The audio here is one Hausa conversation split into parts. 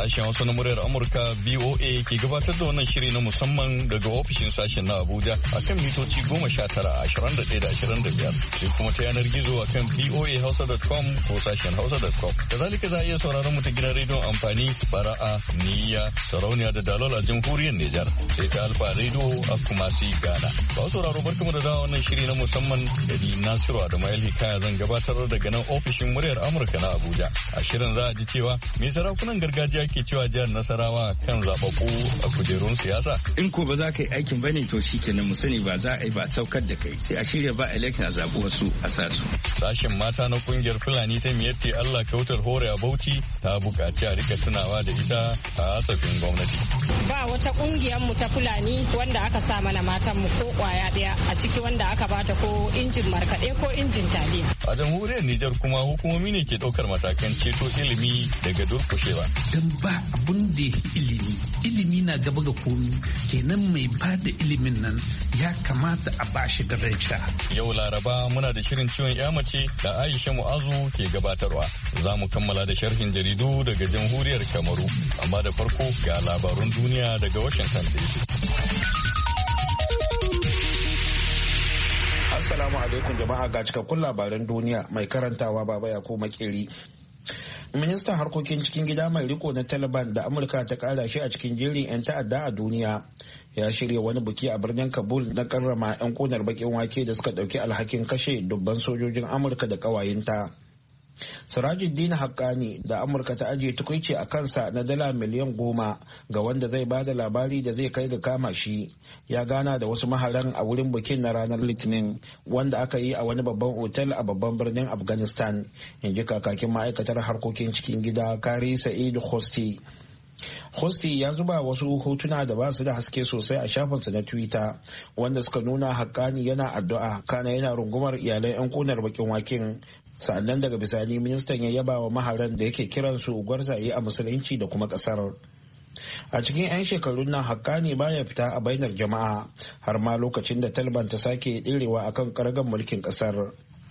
Sashen Hausa na muryar Amurka BOA ke gabatar da wannan shiri na musamman daga ofishin sashen na Abuja akan mitoci 19-21-25 sai kuma ta yanar gizo akan boahausa.com ko sashen hausa.com. Kazalika za a iya sauraron mu ta gidan rediyon amfani Fara'a, Niyya, Sarauniya da Dalol a jamhuriyar Nijar sai ta Alfa Radio a Kumasi Ghana. Ba sauraro barkamu da dawo wannan shiri na musamman da ni Nasiru Adamayel Hikaya zan gabatar daga nan ofishin muryar Amurka na Abuja. A shirin za a ji cewa me sarakunan gargajiya ke cewa jihar Nasarawa kan zababbu a kujerun siyasa. In ko ba za ka yi aikin bane to shi kenan mu sani ba za a yi ba saukar da kai sai a shirya ba election a zaɓi wasu a sa su. Sashen mata na kungiyar Fulani ta Miyatti Allah Kautar Hore a Bauchi ta buƙaci a rika tunawa da ita a hasafin gwamnati. Ba wata kungiyar mu ta Fulani wanda aka sa mana matan mu ko kwaya ɗaya a ciki wanda aka bata ko injin markaɗe ko injin taliya. A jamhuriyar Nijar kuma hukumomi ne ke ɗaukar matakan ceto ilimi daga durkushewa. Dan ba abun da ilimi na gaba ga komi kenan mai ba da ilimin nan ya kamata a ba shi da rai sha. Yau Laraba muna da shirin ciwon ya mace da Aisha Mu'azu ke gabatarwa. Za mu kammala da sharhin jaridu daga jamhuriyar Kamaru. Amma da farko ga labarun duniya daga Washington DC. Assalamu alaikum jama'a ga cikakkun labaran duniya mai karantawa Baba Yakubu Makeri. Ministan harkokin cikin gida mai riko na Taliban da Amurka ta kara shi a cikin jerin 'yan ta'adda a duniya ya shirya wani buki a birnin Kabul na karrama 'yan kunar bakin wake da suka dauki alhakin kashe dubban sojojin Amurka da kawayenta. Sirajuddin Haqqani da Amurka ta ajiye tukuici a kansa na dala miliyan 10 ga wanda zai bada labari da zai kai ga kama shi ya gana da wasu maharan a wurin bikin na ranar Litinin wanda aka yi a wani babban otal a babban birnin Afghanistan, in ji kakakin ma'aikatar harkokin cikin gida Kari Sa'id Khosti. Khosti ya zuba wasu hotuna da ba su da haske sosai a shafinsa na Twitter wanda suka nuna Haqqani yana addu'a kana yana rungumar iyalai 'yan kunar bakin waken. Sa'annan daga bisani ministan ya yaba wa maharan da yake kiransu gwarzaye a musulunci da kuma kasar. A cikin 'yan shekarun nan Haqqani baya fita a bainar jama'a har ma lokacin da Taliban ta sake ɗirewa akan karagar mulkin kasar.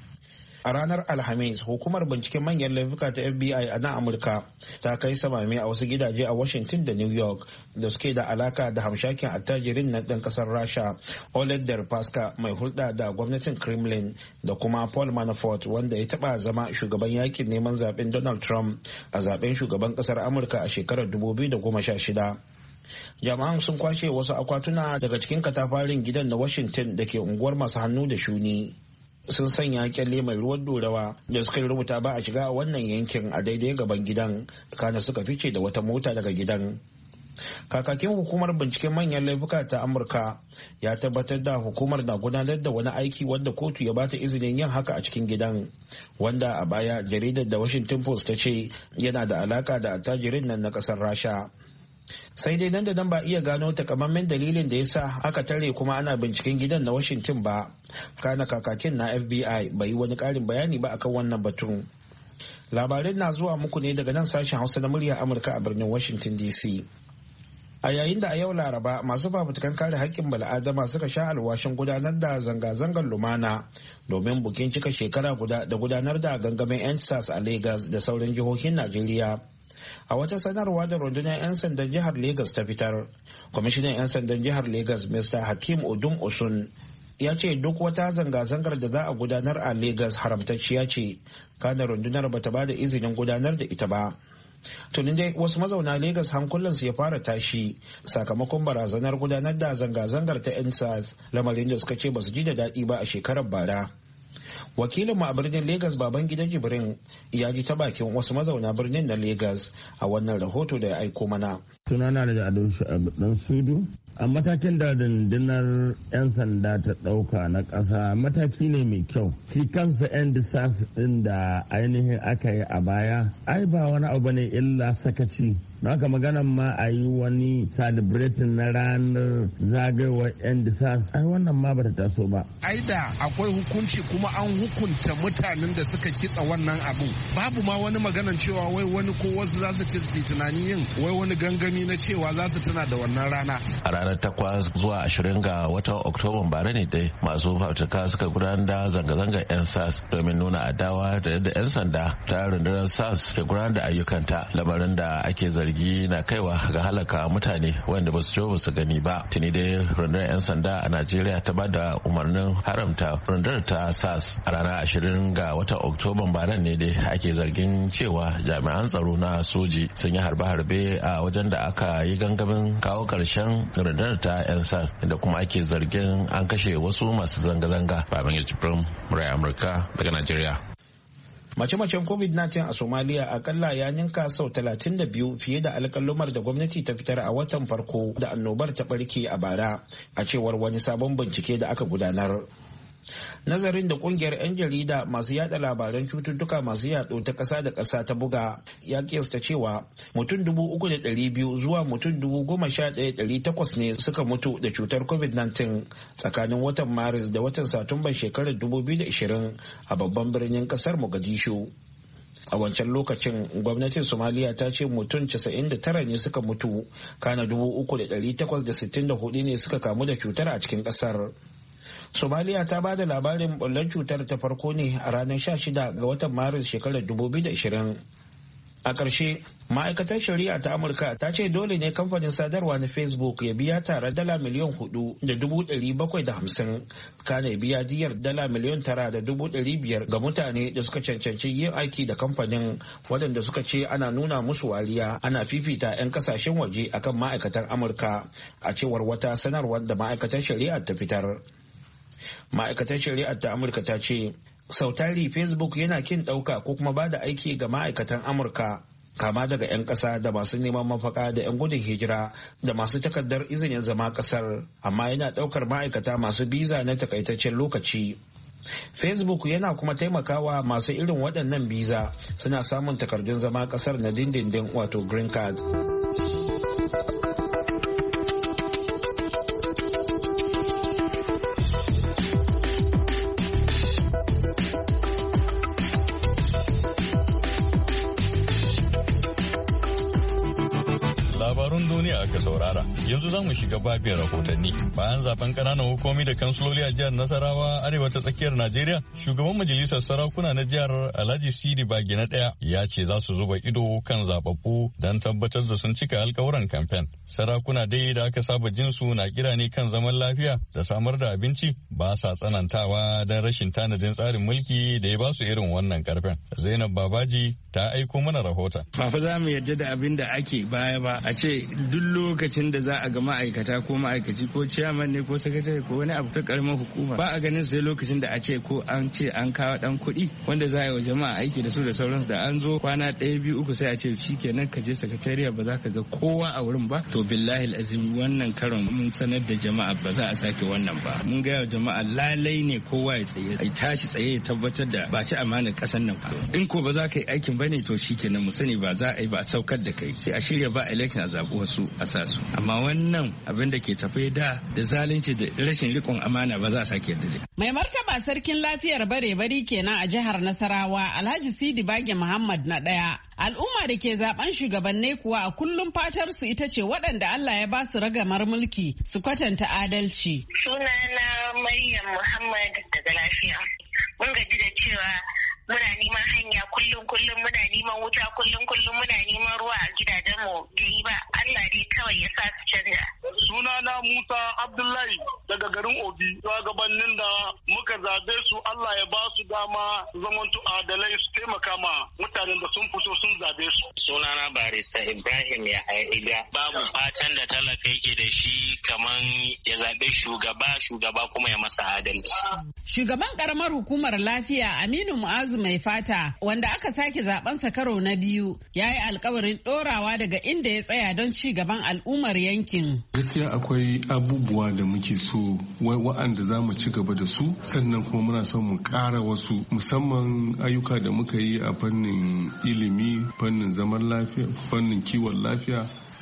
A ranar Alhamis, hukumar binciken manyan laifuka ta FBI a nan Amurka ta kai samame a wasu gidaje a Washington da New York da suke da alaka da hamshakin attajirin na ɗan ƙasar Rasha Oleg Deripaska mai hulɗa da gwamnatin Kremlin da kuma Paul Manafort wanda ya taɓa zama shugaban yakin neman zaben Donald Trump a zaben shugaban ƙasar Amurka a shekarar 2016. Jama'an sun kwashe wasu akwatuna daga cikin katafarin gidan na Washington da ke unguwar masu hannu da shuni. Sun sanya kyalle mai ruwan dorawa da suka rubuta ba a shiga a wannan yankin a daidai gaban gidan kana suka fice da wata mota daga gidan. Kakakin hukumar binciken manyan laifuka ta Amurka ya tabbatar da hukumar na gudanar da wani aiki wanda kotu ya bata izinin yin haka a cikin gidan, wanda a baya jaridar da Washington Post ta ce yana da alaka da attajirin nan na kasar Rasha. Sai dai nan da nan ba iya gano takamaiman dalilin da ya sa aka tare kuma ana binciken gidan na Washington ba. Kana kakakin na FBI bai yi wani ƙarin bayani ba akan wannan batun. Labarin na zuwa muku ne daga nan sashen Hausa na murya Amurka a birnin Washington DC. A yayin da a yau Laraba masu fafutukan kare haƙƙin bala'adama suka sha alwashin gudanar da zanga-zangar lumana domin bukin cika shekara guda da gudanar da gangamin 'yan sas a Lagos da sauran jihohin Najeriya. A wata sanarwa da rundunar 'yan sandan jihar Legas ta fitar, kwamishinan 'yan sandan jihar Legas Mr. Hakim Odum Osun ya ce duk wata zanga-zangar da za a gudanar a Legas haramtacciya ce, kana rundunar bata ba da izinin gudanar da ita ba. Tunin dai wasu mazauna Legas hankulansu ya fara tashi sakamakon barazanar gudanar da zanga-zangar ta 'yan sas, lamarin da suka ce basu ji da daɗi ba a shekarar bara. Wakilin mu a birnin Legas Babangida Jibrin ya ji ta bakin wasu mazauna birnin na Legas a wannan rahoto da ya aiko mana. Sunana da Ado Dan Sudu. A matakin da rundunar 'yan sanda ta ɗauka na ƙasa mataki ne mai kyau. Shi kansa 'yan disas ɗin da ainihin aka yi a baya, ai ba wani abu ne illa sakaci. Haka maganan ma a yi wani celebrating na ranar zagayowar 'yan disas, ai wannan ma bata taso ba. Ai da akwai hukunci kuma an hukunta mutanen da suka kitsa wannan abu. Babu ma wani maganan cewa wai wani ko wasu za su ci tunani yin wai wani gangami na cewa za su tuna da wannan rana. ranar 8 zuwa 20 ga watan Oktoban bara ne dai masu fafutuka suka gudanar da zanga-zangar 'yan SARS domin nuna adawa da yadda 'yan sanda ta rundunar SARS ke gudanar da ayyukanta, lamarin da ake zargi na kaiwa ga halaka mutane wanda ba su ba su gani ba. Tuni dai rundunar 'yan sanda a Najeriya ta ba da umarnin haramta rundunar ta SARS a ranar 20 ga watan Oktoban bara ne dai ake zargin cewa jami'an tsaro na soji sun yi harbe-harbe a wajen da aka yi gangamin kawo karshen rundunar ta 'yan SARS, da kuma ake zargin an kashe wasu masu zanga-zanga. Baban Yarjibrin, Murai Amurka daga Najeriya. Mace-macen COVID-19 a Somalia akalla ya ninka sau 32 fiye da alƙalumar da gwamnati ta fitar a watan farko da annobar ta barke a bara, a cewar wani sabon bincike da aka gudanar. Nazarin da kungiyar 'yan jarida masu yada labaran cututtuka masu yaɗo ta ƙasa da ƙasa ta buga ya kiyasta cewa mutum 3,200 zuwa mutum 11,800 ne suka mutu da cutar COVID-19 tsakanin watan Maris da watan Satumban shekarar 2020 a babban birnin ƙasar Mogadishu. A wancan lokacin gwamnatin Somaliya ta ce mutum 99 ne suka mutu, kana 3,864 ne suka kamu da cutar a cikin ƙasar. Somaliya ta ba da labarin bullar cutar ta farko ne a ranar 16 ga watan Maris shekarar 2020. A ƙarshe, ma'aikatar shari'a ta Amurka ta ce dole ne kamfanin sadarwa na Facebook ya biya tare dala miliyan 4,750, kana ya biya diyar dala miliyan 9,500 ga mutane da suka cancanci yin aiki da kamfanin, waɗanda suka ce ana nuna musu wariya, ana fifita 'yan kasashen waje akan ma'aikatan Amurka, a cewar wata sanarwar da ma'aikatar shari'a ta fitar. Ma'aikatar shari'ar ta Amurka ta ce sautari Facebook yana kin ɗauka ko kuma ba da aiki ga ma'aikatan Amurka, kama daga 'yan ƙasa da masu neman mafaka da 'yan gudun hijira da masu takardar izinin zama ƙasar, amma yana ɗaukar ma'aikata masu biza na takaitaccen lokaci. Facebook yana kuma taimakawa masu irin waɗannan biza suna samun takardun zama ƙasar na dindindin, wato green card. Labarun duniya aka saurara. Yanzu za mu shiga babin rahotanni. Bayan zaben ƙananan hukumomi da kansiloli a jihar Nasarawa arewa ta tsakiyar Najeriya, shugaban majalisar sarakuna na jihar Alhaji Sidi Bagi na ɗaya ya ce za su zuba ido kan zababbu don tabbatar da sun cika alkawuran kamfen. Sarakuna dai da aka saba jinsu na kira ne kan zaman lafiya da samar da abinci, ba sa tsanantawa don rashin tanadin tsarin mulki da ya ba su irin wannan karfen. Zainab Babaji ta aiko mana rahoton. Ba fa za mu yarda da abin da ake baya ba, a ce duk lokacin da za a ga ma'aikata ko ma'aikaci ko ciyaman ne ko sakatare ko wani abu ta karamar hukuma ba a ganin sai lokacin da a ce ko an ce an kawo dan kuɗi wanda za a yi wa jama'a aiki da su da sauransu, da an zo kwana 1 2 3 sai a ce shikenan ka je sakatariya ba za ka ga kowa a wurin ba. To billahi azim wannan karon mun sanar da jama'a ba za a sake wannan ba. Mun gaya wa jama'a lalai ne kowa ya tsaye, a tashi tsaye ya tabbatar da ba ci amanar kasan nan ba. In ko ba za ka yi aikin bane to shikenan mu sani ba za a yi ba a saukar da kai, sai a shirya ba election a zaɓi wasu a sa su. Amma wannan abin da ke tafe da zalunci da rashin rikon amana ba za a sake yadda. Mai martaba sarkin lafiyar bare-bari kenan a jihar Nasarawa Alhaji Sidi Bage Muhammad na ɗaya. Al'umma da ke zaben shugabannai kuwa a kullum fatar su ita ce waɗanda Allah ya ba su ragamar mulki su kwatanta adalci. Sunana Maryam Muhammad daga lafiya. Mun gaji da cewa muna neman hanya kullum muna neman wuta kullum muna neman ruwa a gidajenmu da yi ba. Allah dai kawai ya sa su canja. Sunana Musa Abdullahi daga garin Obi. Shugabannin da muka zabe su Allah ya ba su dama zamantu adalai su taimaka ma mutanen da sun fito sun zabe su. Sunana Barista Ibrahim ya Aida. Babu fatan da talaka yake da shi kaman ya zabe shugaba kuma ya masa adalci. Shugaban karamar hukumar lafiya Aminu Mu'azu Mai Fata wanda aka sake zabensa karo na biyu ya yi alkawarin dorawa daga inda ya tsaya don ci gaban al'ummar yankin. Gaskiya akwai abubuwa da muke so wa'anda za mu ci gaba da su, sannan kuma muna son mu ƙara wasu, musamman ayyuka da muka yi a fannin ilimi, fannin zaman lafiya, fannin kiwon lafiya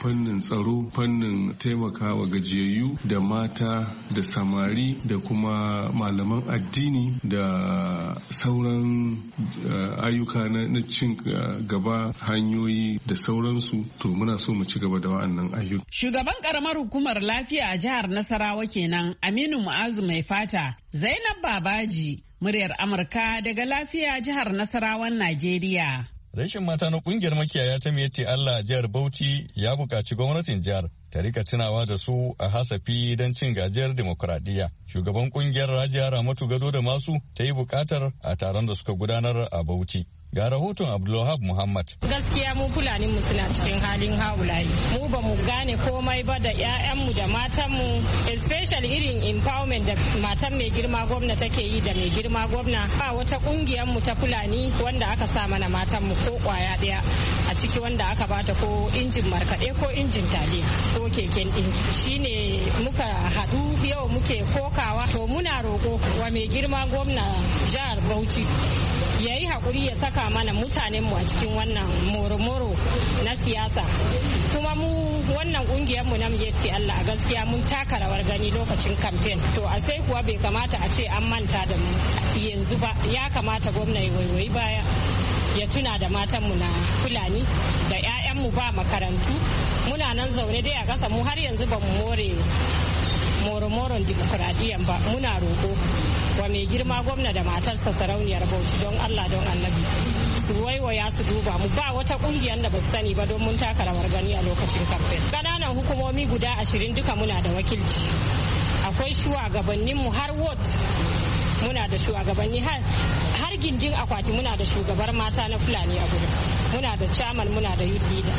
fannin tsaro, fannin taimakawa gajiyayyu da mata da samari da kuma malaman addini da sauran ayyuka na cin gaba, hanyoyi da sauransu. To muna so mu ci gaba da wa'annan ayyuka. Shugaban karamar hukumar lafiya a jihar Nasarawa kenan Aminu Mu'azu Mai Fata. Zainab Babaji, muryar Amurka daga lafiya jihar Nasarawan Najeriya. Rashin mata na kungiyar makiyaya ta Miyetti Allah a jihar Bauchi ya buƙaci gwamnatin jihar ta rika tunawa da su a hasafi don cin gajiyar demokuraɗiyya. Shugaban kungiyar Rajiya Ramatu Gado da Masu ta yi buƙatar a taron da suka gudanar a Bauchi. Ga rahoton Abdulwahab Muhammad. Gaskiya mu Fulani mu suna cikin halin haulayi. Mu ba mu gane komai ba da 'ya'yanmu da matanmu, especially irin empowerment da matan mai girma gwamna take yi da mai girma gwamna. Ba wata kungiyar mu ta Fulani wanda aka sa mana matanmu ko kwaya daya a ciki wanda aka bata ko injin markaɗe ko injin taliya ko keken ɗinki. Shine muka haɗu yau muke kokawa. To muna roƙo wa mai girma gwamna jihar Bauchi ya yi haƙuri ya saka mana mutanen mu a cikin wannan moro-moro na siyasa. Kuma mu wannan kungiyar mu na Miyetti Allah a gaskiya mun taka rawar gani lokacin kamfen. To a sai kuwa bai kamata a ce an manta da mu yanzu ba. Ya kamata gwamna ya waiwayi baya ya tuna da matan mu na Fulani da 'ya'yan mu ba makarantu. Muna nan zaune dai a ƙasa mu har yanzu ba mu more moro-moron dimokuraɗiyyan ba. Muna roƙo wa mai girma gwamna da matarsa sarauniyar Bauchi don Allah don Annabi su waiwaya su duba mu. Ba wata kungiyar da ba su sani ba don mun taka rawar gani a lokacin kamfen. Ƙananan hukumomi guda 20 duka muna da wakilci. Akwai shugabanninmu har ward muna da shugabanni har gindin akwati muna da shugabar mata na Fulani a gudu. Muna da chairman, muna da youth leader.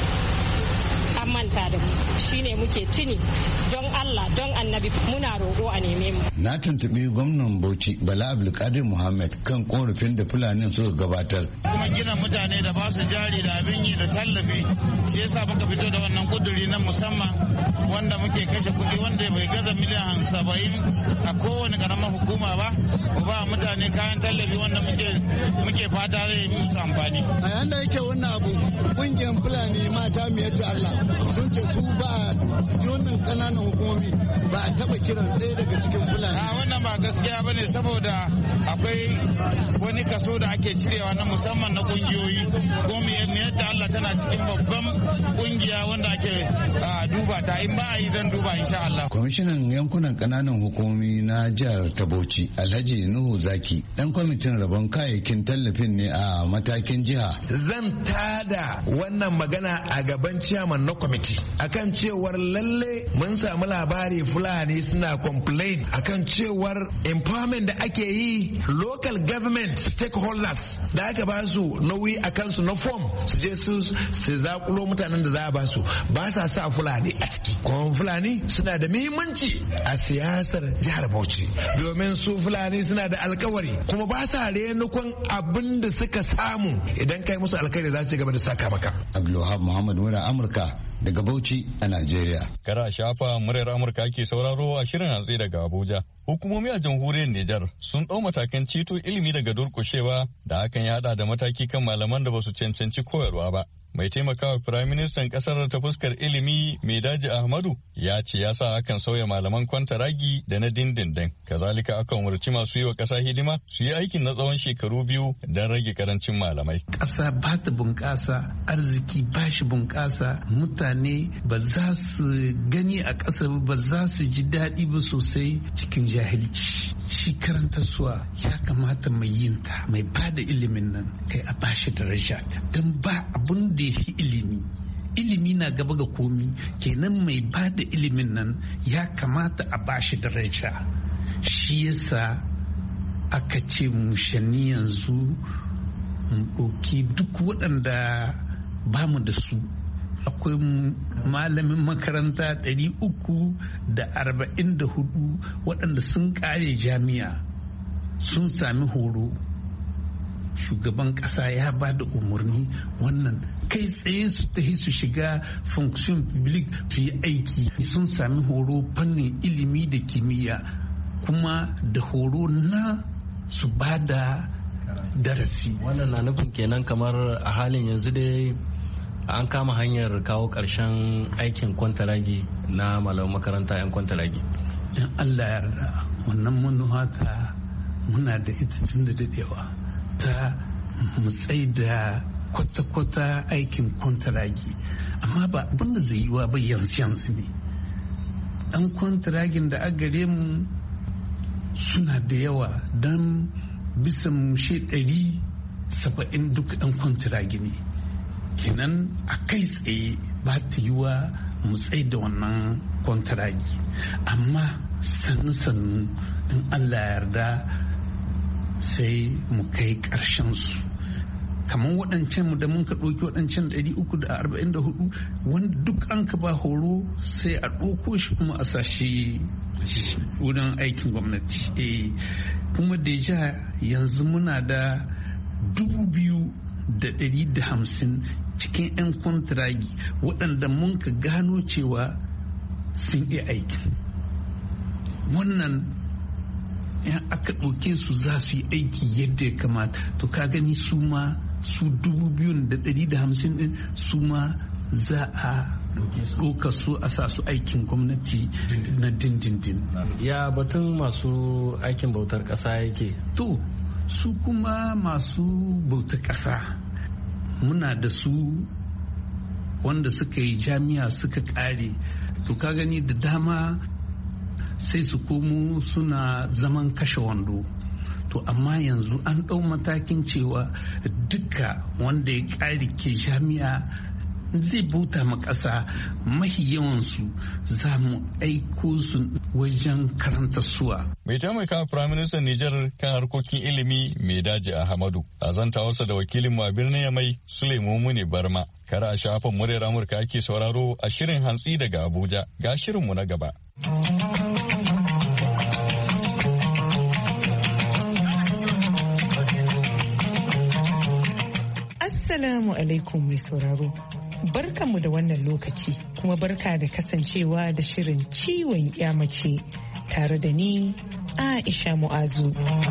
An manta da mu shine muke tuni don Allah don Annabi muna roƙo a neme mu. Na tuntuɓi gwamnan Bauchi Bala Abdulkadir Muhammad kan korafin da Fulani suka gabatar. Kuma gina mutane da ba su jari da abin yi da tallafi shi yasa muka fito da wannan kuduri na musamman wanda muke kashe kuɗi wanda bai gaza miliyan 70 a kowane karamar hukuma ba. Ku ba mutane kayan tallafi wanda muke fata zai musu amfani. A yanda yake wannan abu kungiyar Fulani mata Miyetti Allah sun ce su ba a wannan kananan hukumomi ba a taba kiran ɗaya daga cikin Fulani. A wannan ba gaskiya ba ne saboda akwai wani kaso da ake cirewa na musamman na kungiyoyi. Miyetti Allah tana cikin babban kungiya wanda ake duba ta in ba a yi zan duba insha Allah. Kwamishinan yankunan kananan hukumomi na jihar ta Bauchi Alhaji Nuhu Zaki dan kwamitin rabon kayayyakin tallafin ne a matakin jiha. Zan tada wannan magana a gaban ciyaman na kwamiti akan cewar lalle mun samu labari Fulani suna complain akan cewar empowerment da ake yi local government stakeholders da aka ba su nauyi a kansu na form su je su zakulo mutanen da za a ba su ba sa Fulani a ciki. Kuma Fulani suna da muhimmanci a siyasar jihar Bauchi domin su Fulani suna da alkawari kuma ba sa renukon abin da suka samu idan kai musu alkawari za su gaba da saka maka. Abdulwahab Muhammad Mura Amurka daga Bauchi a Najeriya. Kara shafa muryar Amurka ke sauraro a shirin hantsi daga Abuja. Hukumomi a jamhuriyar Nijar sun ɗau matakan ceto ilimi daga durƙushewa da hakan ya haɗa da mataki kan malaman da ba su cancanci koyarwa ba. Mai taimakawa Firaministan ƙasar ta fuskar ilimi Mai Daji Ahmadu ya ce ya sa akan sauya malaman kwantaragi da na dindindin. Kazalika akan umarci masu yi wa ƙasa hidima su yi aikin na tsawon shekaru 2 don rage karancin malamai. Ƙasa ba ta bunƙasa, arziki ba shi bunƙasa, mutane ba za su gani a ƙasa ba za su ji daɗi ba sosai cikin jahilci. Shi karantarsuwa ya kamata mai yinta mai ba da ilimin nan kai a bashi daraja don ba abun da ya fi ilimi na gaba ga komi kenan mai ba da ilimin nan ya kamata a bashi daraja. Shi yasa aka ce mushani yanzu mu ɗauki duk waɗanda ba mu da su. Akwai malamin makaranta 344 waɗanda sun ƙare jami'a sun sami horo. Shugaban ƙasa ya ba da umarni wannan kai tsaye su tafi su shiga function public su yi aiki. Sun sami horo fannin ilimi da kimiyya kuma da horo na su ba da darasi. Wannan na nufin kenan kamar a halin yanzu dai an kama hanyar kawo ƙarshen aikin kwantaragi na malaman makaranta 'yan kwantaragi. In Allah ya yarda wannan manufa ta muna da ita tun da dadewa ta mutsai da kwata-kwata aikin kwantaragi, amma ba abinda zai yi wa ba yanzu ne. Ɗan kwantaragin da aka gare mu suna da yawa don bisa mushe 170 duk ɗan kwantaragi ne. Kenan a kai tsaye ba ta yi wa mutsai da wannan kwantaragi, amma sannu-sannu in Allah yarda sai mu kai ƙarshen su. Kamar waɗancan mu da mun ka ɗauki waɗancan 344 wanda duk an ka ba horo sai a ɗauko shi kuma a sashi wurin aikin gwamnati. Kuma deja yanzu muna da 2,150 cikin 'yan kwantiragi waɗanda mun ka gano cewa sun iya aiki. Wannan in aka ɗauke su za su yi aiki yadda ya kamata, to ka gani su ma su 2,150 ɗin su ma za a ɗauka su a sa su aikin gwamnati na dindindin. Ya batun masu aikin bautar ƙasa yake? To su kuma masu bautar ƙasa muna da su wanda suka yi jami'a suka ƙare, to ka gani da dama sai su komo suna zaman kashe wando. To amma yanzu an ɗau matakin cewa duka wanda ya ƙare ke jami'a zai bauta ma ƙasa, mahi yawansu za mu aiko su wajen karanta suwa. Mai taimaka Firaministan Nijar kan harkokin ilimi mai daji Ahmadu a zantawarsa da wakilin mu a birnin Yamai Sulaimu Muni Barma. Kara a shafin muryar Amurka ake sauraro a shirin hantsi daga Abuja. Ga shirinmu na gaba. Assalamu alaikum mai sauraro. Barkanmu da wannan lokaci kuma barka da kasancewa da shirin ciwon mace tare da ni Aisha Mu'azu.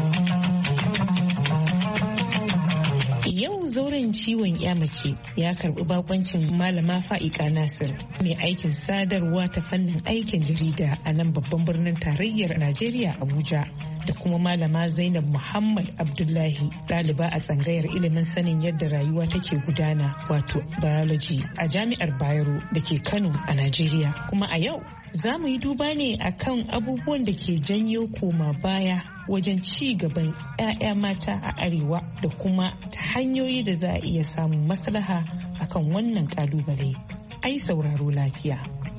Yau zauren ciwon mace ya karbi bakoncin Malama Fa'ika Nasir, mai aikin sadarwa ta fannin aikin jarida a nan babban birnin tarayyar Najeriya Abuja. Da kuma Malama Zainab Muhammad Abdullahi, ɗaliba a tsangayar ilimin sanin yadda rayuwa take gudana wato biology a Jami'ar Bayero da ke Kano a Najeriya. Kuma a yau za mu yi duba ne akan abubuwan da ke janyo koma baya wajen ci gaban 'ya'ya mata a Arewa da kuma ta hanyoyi da za a iya samun maslaha akan wannan ƙalubale. Ai sauraro lafiya.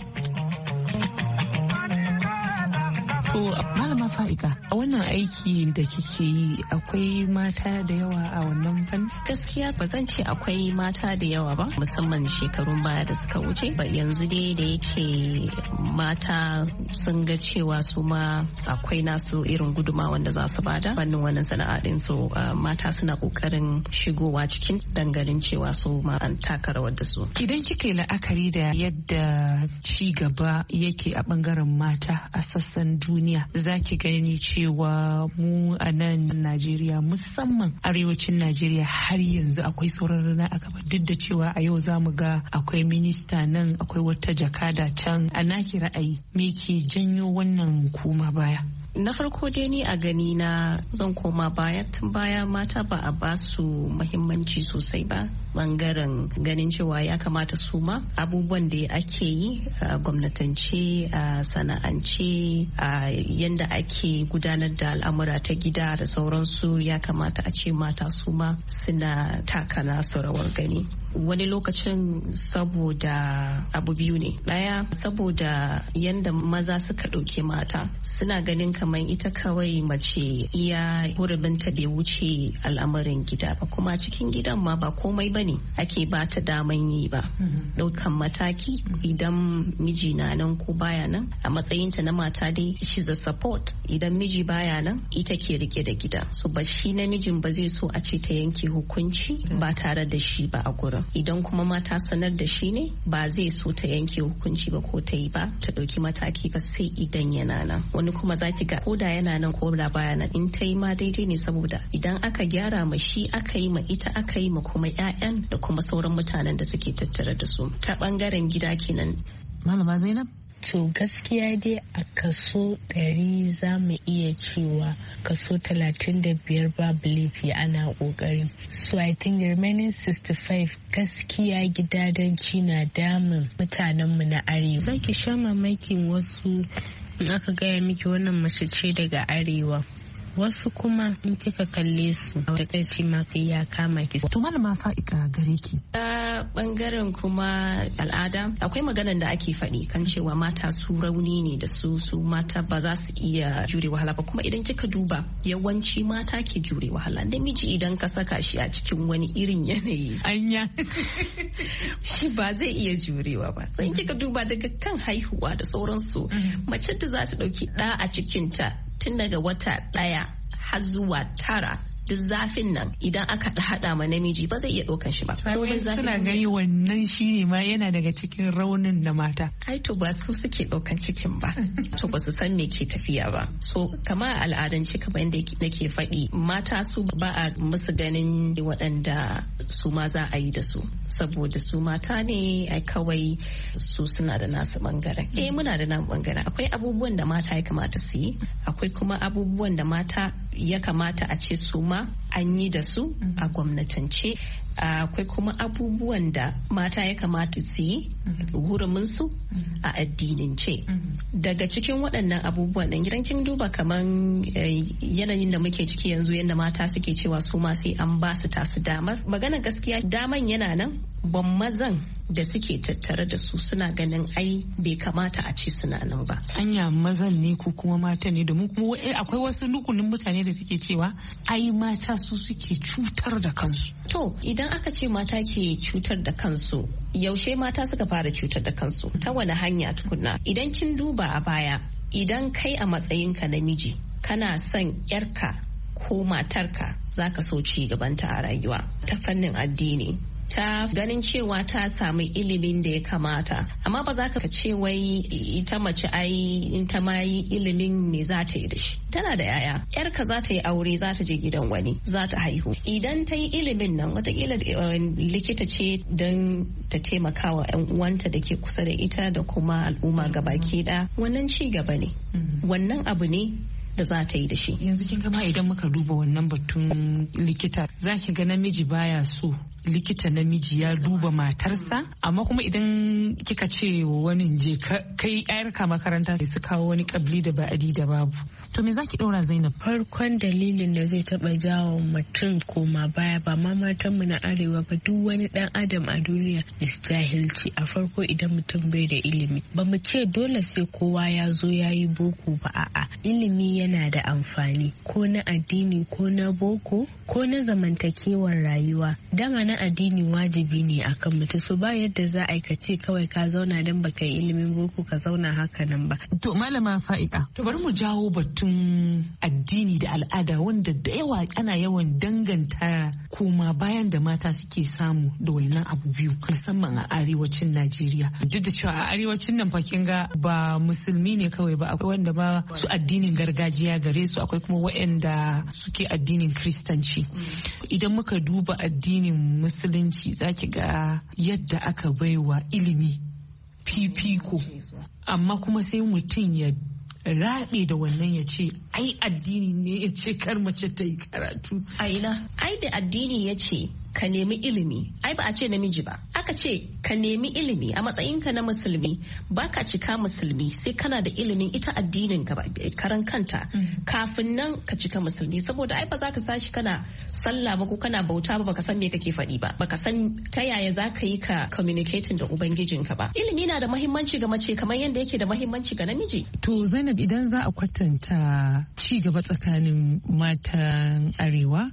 To Malama Fa'ika, a wannan aiki da kike yi akwai mata da yawa a wannan fanni? Gaskiya ba zan ce akwai mata da yawa ba, musamman shekarun baya da suka wuce. Ba yanzu dai da yake mata sun ga cewa su ma akwai nasu irin guduma wanda za su bada fannin wannan sana'a din, so mata suna kokarin shigowa cikin dangarin cewa su ma an taka rawar da su. Idan kike la'akari da yadda ci gaba yake a bangaren mata a sassan duniya, za ki gani cewa mu a nan Najeriya, musamman arewacin Najeriya, har yanzu akwai sauran rana a gaba, duk da cewa a yau za mu ga akwai minista nan, akwai wata jakada can. A naki ra'ayi me ke janyo wannan koma baya? Na farko dai ni a gani na zan koma baya, tun baya mata ba a ba su muhimmanci sosai ba, bangaren ganin cewa ya kamata su ma abubuwan da ake yi a gwamnatance, a sana'ance, a yanda ake gudanar da al'amura ta gida da sauransu, ya kamata a ce mata su ma suna taka nasu rawar gani. Wani lokacin saboda abu biyu ne. Ɗaya, saboda yanda maza suka ɗauke mata, suna ganin kamar ita kawai mace iya hurubinta bai wuce al'amarin gida ba, kuma cikin gidan ma ba komai ba ne ake ba ta daman yi ba. Ɗaukan mataki idan miji na nan ko baya nan, a matsayinta na mata dai she's a support. Idan miji baya nan, ita ke rike da gida, so ba shi namijin ba zai so a ce ta yanke hukunci ba tare da shi ba a gurin. al'amarin. Idan kuma mata sanar da shi ne ba zai so ta yanke hukunci ba ko ta yi ba ta ɗauki mataki ba sai idan yana nan. Wani kuma za ki ga ko da yana nan ko da baya nan in ta yi ma daidai ne, saboda idan aka gyara ma shi aka yi ma ita aka yi ma kuma 'ya'yan da kuma sauran mutanen da suke tattare da su. Ta bangaren gida kenan. Malama Zainab? To gaskiya dai a kaso 100 za mu iya cewa kaso 35 babu laifi ana kokari. So I think the remaining 65 gaskiya gidadanci na damun mutanenmu na arewa. Zaki sha mamakin wasu in aka gaya miki wannan mace ce daga arewa. Wasu kuma in kika kalle su a takaici ma ya kama ki. To malama Fa'ika gare ki. A bangaren kuma al'ada akwai maganan da ake faɗi kan cewa mata su rauni ne da su mata ba za su iya jure wahala ba, kuma idan kika duba yawanci mata ke jure wahala. Namiji idan ka saka shi a cikin wani irin yanayi anya shi ba zai iya jurewa ba. Sai kika duba daga kan haihuwa da sauransu, mace da za ta ɗauki ɗa a cikinta tun daga wata 1 har zuwa 9 duk zafin nan idan aka hada ma namiji ba zai iya ɗaukan shi ba. Suna gani wannan shi ne ma yana daga cikin raunin na mata. Ai to ba su suke ɗaukan cikin ba, to ba su san me ke tafiya ba. So kama al'adance kamar yadda nake faɗi, mata su ba a musu ganin waɗanda su ma za a yi da su, saboda su mata ne ai kawai su suna da nasu bangaren. Muna da namu bangaren. Akwai abubuwan da mata ya kamata su yi, akwai kuma abubuwan da mata ya kamata a ce su ma an yi da su a gwamnatance. Akwai kuma abubuwan da mata ya kamata su yi huruminsu a addinince. Daga cikin waɗannan abubuwan ɗin gidan kin duba kaman yanayin da muke ciki yanzu, yadda mata suke cewa su ma sai an ba su tasu damar. Magana gaskiya daman yana nan, ban mazan da suke tattare da su suna ganin ai bai kamata a ce suna nan ba. Anya mazan ne ko kuma mata ne? Domin kuma akwai wasu rukunin mutane da suke cewa ai mata su suke cutar da kansu. To idan aka ce mata ke cutar da kansu, yaushe mata suka fara cutar da kansu? Ta wani hanya tukunna? Idan kin duba a baya, idan kai a matsayinka namiji kana son yarka ko matarka zaka so ci gabanta a rayuwa ta fannin addini, ta ganin cewa ta samu ilimin da ya kamata, amma ba za ka ce wai ita mace ai in ta ma yi ilimin me za ta yi da shi. Tana da yaya, yarka za ta yi aure, za ta je gidan wani, za ta haihu. Idan ta yi ilimin nan watakila likita ce don ta taimaka wa 'yan uwanta da ke kusa da ita da kuma al'umma gabaki ɗaya, wannan ci gaba ne, wannan abu ne da za ta yi da shi. Yanzu kin kama idan muka duba wannan batun likita, za ki ga namiji baya so likita namiji ya duba matarsa, amma kuma idan kika ce wani je kai yarka makaranta sai su kawo wani kabli da ba'adi da babu. To me zaki ɗora Zainab? Farkon dalilin da zai taɓa jawo mutum koma baya ba ma matanmu na arewa ba, duk wani ɗan adam a duniya is jahilci. A farko idan mutum bai da ilimi, ba mu ce dole sai kowa ya zo ya yi boko ba, a'a ilimi yana da amfani, ko na addini ko na boko ko na zamantakewar rayuwa. Dama na addini wajibi ne akan mutum, so ba yadda za a ce kawai ka zauna don baka yi ilimin boko ka zauna haka nan ba. To malama Fa'ika, to bari mu jawo batun addini da al'ada wanda da yawa ana yawan danganta koma bayan da mata suke samu da wannan abu biyu, musamman a arewacin Najeriya. Duk da cewa a arewacin nan fakin ga ba musulmi ne kawai ba, akwai wanda ba su addinin gargajiya gare su, akwai kuma waɗanda suke addinin Kiristanci. Idan muka duba addinin musulunci zaki ga yadda aka baiwa ilimi fifiko, amma kuma sai mutum ya raɗe da wannan ya ce ai addini ne ya ce kar mace ta yi karatu. Aina, ai da addini ya ce ka nemi ilimi, ai ba a ce namiji ba, aka ce ka nemi ilimi a matsayinka na musulmi. Baka cika musulmi sai kana da ilimin ita addinin gaba karan kanta kafin nan ka cika musulmi, saboda ai ba za ka sashi kana sallah ba ko kana bauta ba baka san me kake faɗi ba, baka san ta yaya za ka yi ka communicating da ubangijinka ba. Ilimi na da muhimmanci ga mace kamar yadda yake da muhimmanci ga namiji. To Zainab, idan za a kwatanta ci gaba tsakanin matan arewa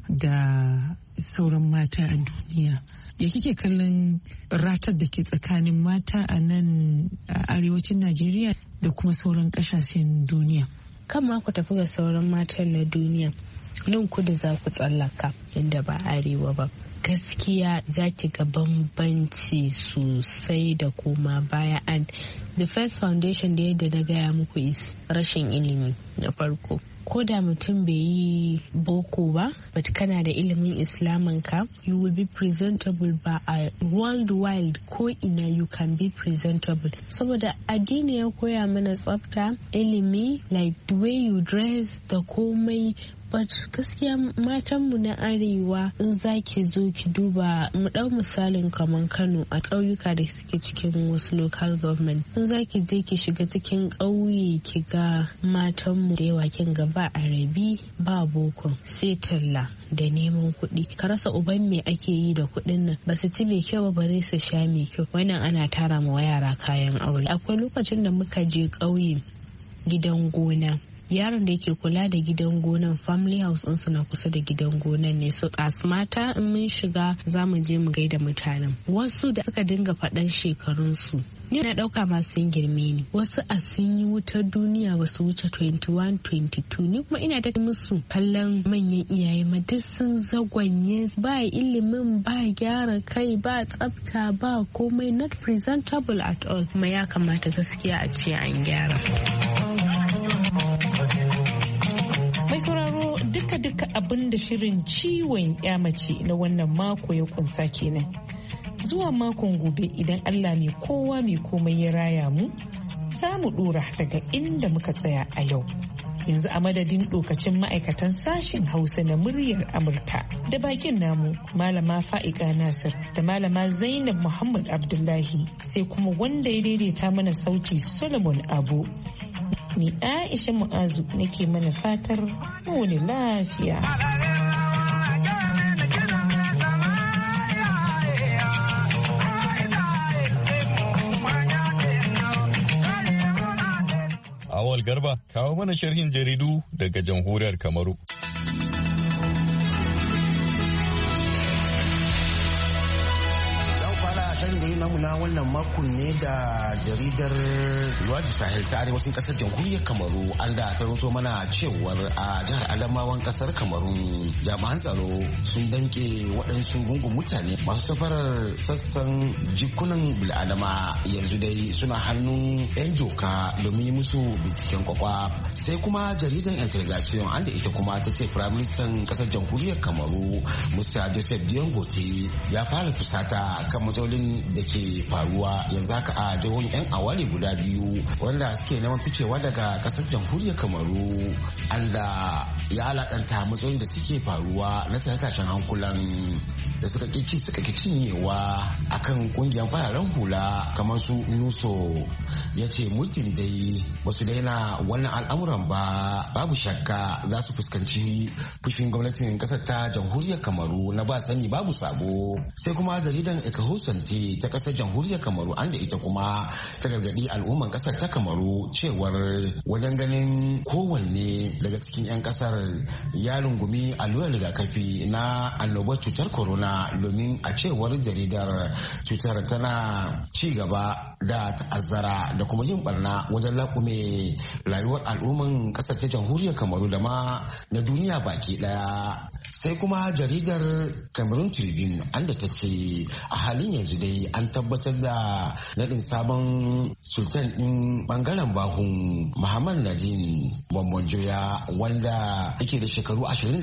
da sauran mata a duniya, ya kike kallon ratar da ke tsakanin mata a nan a arewacin Najeriya da kuma sauran kasashen duniya? Kan ma ku tafi ga sauran matan na duniya, nan kudu za ku tsallaka inda ba arewa ba. gaskiya za ki ga bambanci sosai da koma baya. And the first foundation da yadda na gaya muku is rashin ilimi na farko. Ko da mutum bai yi boko ba, but kana da ilimin islamin ka, you will be presentable ba a worldwide ko ina you can be presentable. Saboda addini ya koya mana tsafta, ilimi, like the way you dress da komai. But gaskiya matanmu na arewa in za ki zo ki duba, mu ɗau misalin kamar Kano a ƙauyuka da suke cikin wasu local government, in za ki je ki shiga cikin ƙauye ki ga matanmu da yawa kin ga ba arabi ba boko sai talla da neman kuɗi. Ka rasa uban me ake yi da kuɗin nan, ba su ci mai kyau ba bare su sha mai kyau. Wannan ana tara ma yara kayan aure. Akwai lokacin da muka je ƙauye gidan gona, yaron da yake kula da gidan gonan family house ɗinsu na kusa da gidan gonan ne, so as mata in mun shiga za mu je mu gaida mutanen. Wasu da suka dinga faɗan shekarunsu ni na ɗauka ma sun girme ni, wasu a sun yi wutar duniya ba su wuce 21, 22, ni kuma ina da musu kallon manyan iyaye ma duk sun zagwanye, ba ilimin, ba gyara kai, ba tsafta, ba komai, not presentable at all. Kuma ya kamata gaskiya a ce an gyara. Mai sauraro duka abin da shirin ciwon ya mace na wannan mako ya kunsa kenan. Zuwa makon gobe idan Allah mai kowa mai komai ya raya mu, za mu dora daga inda muka tsaya a yau. Yanzu a madadin dokacin ma'aikatan sashen Hausa na muryar Amurka da bakin namu Malama Fa'ika Nasir da Malama Zainab Muhammad Abdullahi, sai kuma wanda ya daidaita mana sauti Solomon Abu. Ni Aisha Mu'azu nake mana fatar wani lafiya. Awal Garba kawo mana sharhin jaridu daga jamhuriyar Kamaru. namu na wannan makon ne da jaridar Luwadi Sahel ta arewacin kasar jamhuriyar Kamaru an da sarauto mana cewar a jihar Adamawan kasar Kamaru jami'an tsaro sun danke waɗansu gungun mutane masu safarar sassan jikunan bil'adama yanzu dai suna hannun 'yan doka domin yi musu binciken kwakwa. Sai kuma jaridar Integration an da ita kuma ta ce firaministan kasar jamhuriyar Kamaru Musa Joseph Diongote ya fara fusata kan matsalolin da ke faruwa yanzu haka a jihohin 'yan aware guda biyu wanda suke neman ficewa daga kasar jamhuriyar Kamaru, anda ya alakanta matsalolin da suke faruwa na tashe-tashen hankulan da suka ki cinyewa akan kungiyar fararen hula kamar su nuso. Ya ce mutum dai ba su daina wannan al'amuran ba babu shakka za su fuskanci fushin gwamnatin kasar ta jamhuriyar Kamaru na ba sani babu sabo. Sai kuma jaridan Ekahusante ta kasar jamhuriyar Kamaru an da ita kuma ta gargadi al'umman kasar ta Kamaru cewar wajen ganin kowanne daga cikin 'yan kasar ya rungumi allurar rigakafi na annobar cutar corona, domin a cewar jaridar cutar tana ci gaba da ta'azzara da kuma yin barna wajen lakume rayuwar al'umman kasar ta jamhuriyar Kamaru da ma na duniya baki daya. Sai kuma jaridar Cameroon Tribune an da ta ce a halin yanzu dai an tabbatar da nadin sabon sultan din bangaren bahun Muhammad Nadine Bambonjoya wanda yake da shekaru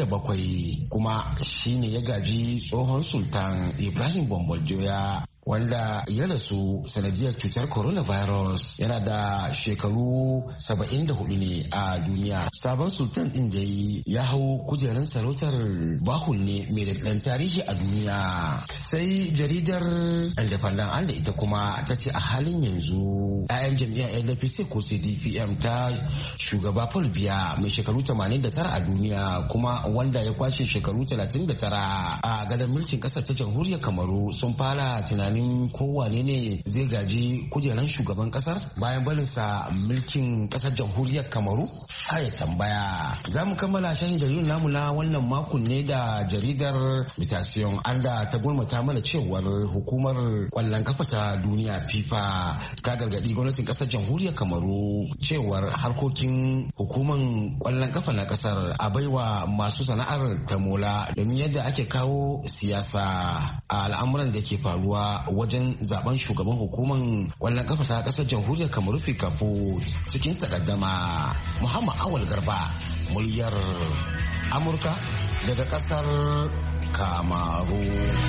27 kuma shine ya gaji tsohon sultan Ibrahim Bambonjoya wanda ya rasu sanadiyar cutar coronavirus yana da shekaru 74 ne a duniya. Sabon sultan din da ya hau kujerar sarautar bahun ne mai daɗin tarihi a duniya. Sai jaridar Independent an da ita kuma ta ce a halin yanzu 'ya'yan jam'iyyar LDPC ko CDPM ta shugaba Paul Biya mai shekaru 89 a duniya kuma wanda ya kwashe shekaru 39 a gadon mulkin ƙasar ta jamhuriyar Kamaru sun fara tunanin tunanin kowane ne zai gaji kujeran shugaban kasar bayan barinsa mulkin kasar jamhuriyar Kamaru? Haya tambaya. Za mu kammala shan jaridar namu na wannan makon ne da jaridar Mutation anda ta gulmata mana cewar hukumar kwallon kafa ta duniya FIFA ta gargadi gwamnatin kasar jamhuriyar Kamaru cewar harkokin hukumar kwallon kafa na kasar a baiwa masu sana'ar tamola domin yadda ake kawo siyasa a al'amuran da ke faruwa wajen zaben shugaban hukumar kwallon kafa ta kasar jamhuriyar Kamaru Fikafo cikin takaddama. Muhammad Awal Garba, muryar Amurka daga kasar Kamaru.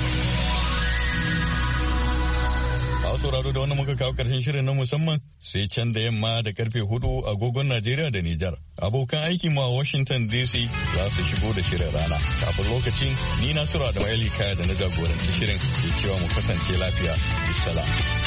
A sauraro da wani muka kawo karshen shirin na musamman sai can da yamma da karfe 4 agogon Najeriya da Nijar. Abokan aiki ma Washington DC za su shigo da shirin rana. Kafin lokacin ni Nasiru Adamu Kaya da na jagoranci shirin ke cewa mu kasance lafiya. Bisalam.